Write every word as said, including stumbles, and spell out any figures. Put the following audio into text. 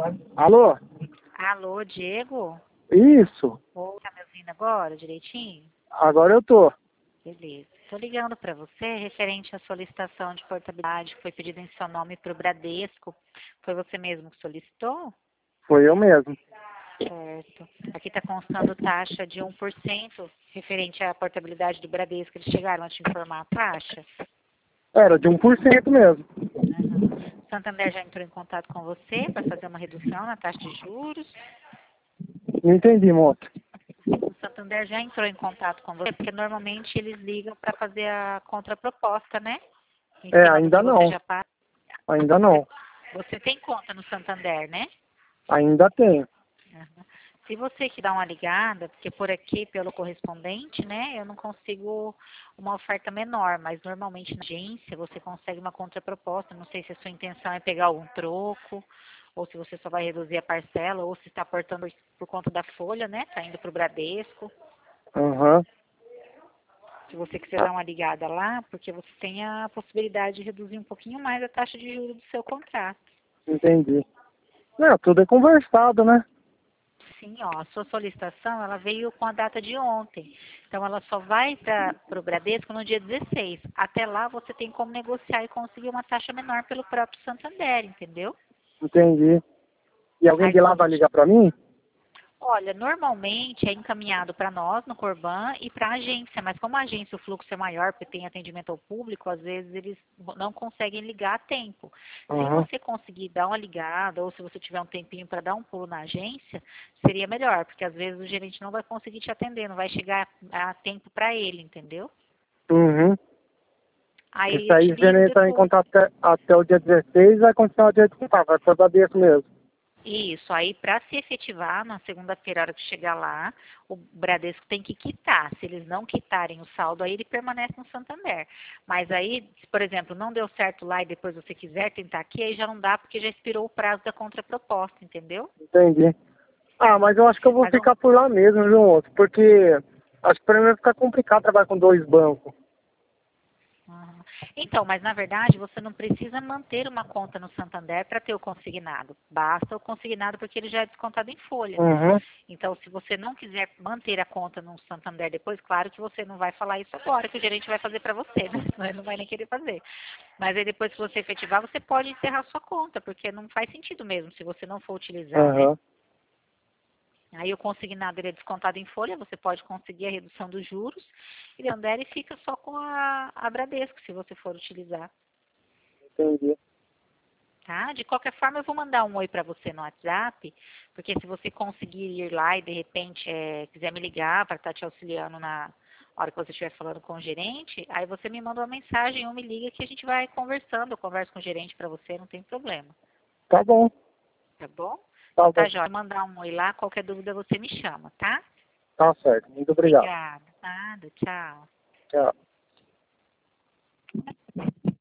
Alô? Alô, Diego? Isso. Ou tá me ouvindo agora direitinho? Agora eu tô. Beleza. Estou ligando para você referente à solicitação de portabilidade que foi pedida em seu nome para o Bradesco. Foi você mesmo que solicitou? Foi eu mesmo. Certo. Aqui está constando taxa de um por cento referente à portabilidade do Bradesco. Eles chegaram a te informar a taxa? Era de um por cento mesmo. Uhum. Santander já entrou em contato com você para fazer uma redução na taxa de juros? Não entendi, moço. O Santander já entrou em contato com você, porque normalmente eles ligam para fazer a contraproposta, né? Em É, cima do ainda que você não. já paga. Ainda Você, não. você tem conta no Santander, né? Ainda tenho. Uhum. Se você que dá uma ligada, porque por aqui, pelo correspondente, né, eu não consigo uma oferta menor, mas normalmente na agência você consegue uma contraproposta. Não sei se a sua intenção é pegar algum troco, ou se você só vai reduzir a parcela, ou se está aportando por, por conta da folha, né? Está indo para o Bradesco. Aham. Se você quiser dar uma ligada lá, porque você tem a possibilidade de reduzir um pouquinho mais a taxa de juros do seu contrato. Entendi. Não, tudo é conversado, né? Sim, ó, a sua solicitação, ela veio com a data de ontem. Então, ela só vai para o Bradesco no dia dezesseis. Até lá, você tem como negociar e conseguir uma taxa menor pelo próprio Santander, entendeu? Entendi. E alguém Aí, de lá quando vai ligar pra mim? Olha, normalmente é encaminhado para nós no Corban e para a agência, mas como a agência o fluxo é maior, porque tem atendimento ao público, às vezes eles não conseguem ligar a tempo. Se Aham. você conseguir dar uma ligada, ou se você tiver um tempinho para dar um pulo na agência, seria melhor, porque às vezes o gerente não vai conseguir te atender, não vai chegar a tempo para ele, entendeu? Uhum. Aí Isso eu aí, te se ligo ele entrar em depois. contato até, até o dia dezesseis, vai continuar o dia de contato. Vai for da desse mesmo. Isso, aí para se efetivar, na segunda-feira, a hora que chegar lá, o Bradesco tem que quitar. Se eles não quitarem o saldo, aí ele permanece no Santander. Mas aí, se, por exemplo, não deu certo lá e depois você quiser tentar aqui, aí já não dá porque já expirou o prazo da contraproposta, entendeu? Entendi. Ah, mas eu acho que eu vou Mas não, ficar por lá mesmo, viu, moço? Porque acho que pra mim vai ficar complicado trabalhar com dois bancos. Uhum. Então, mas na verdade você não precisa manter uma conta no Santander para ter o consignado. Basta o consignado porque ele já é descontado em folha. Uhum. Então, se você não quiser manter a conta no Santander depois, claro que você não vai falar isso agora, que o gerente vai fazer para você, né? Senão ele não vai nem querer fazer. Mas aí depois que você efetivar, você pode encerrar sua conta, porque não faz sentido mesmo se você não for utilizar, né? Aham. Aí o consignado ele é descontado em folha, você pode conseguir a redução dos juros, e Santander e fica só com a, a Bradesco, se você for utilizar. Entendi. Tá? De qualquer forma, eu vou mandar um oi para você no WhatsApp, porque se você conseguir ir lá e de repente é, quiser me ligar para estar te auxiliando na hora que você estiver falando com o gerente, aí você me manda uma mensagem ou me liga que a gente vai conversando. Eu converso com o gerente para você, não tem problema. Tá bom. Tá bom? Tá Então tá, bom. Jó. Vou mandar um oi lá, qualquer dúvida você me chama, tá? Tá certo. Muito obrigado. Obrigada. Nada, tchau. Tchau.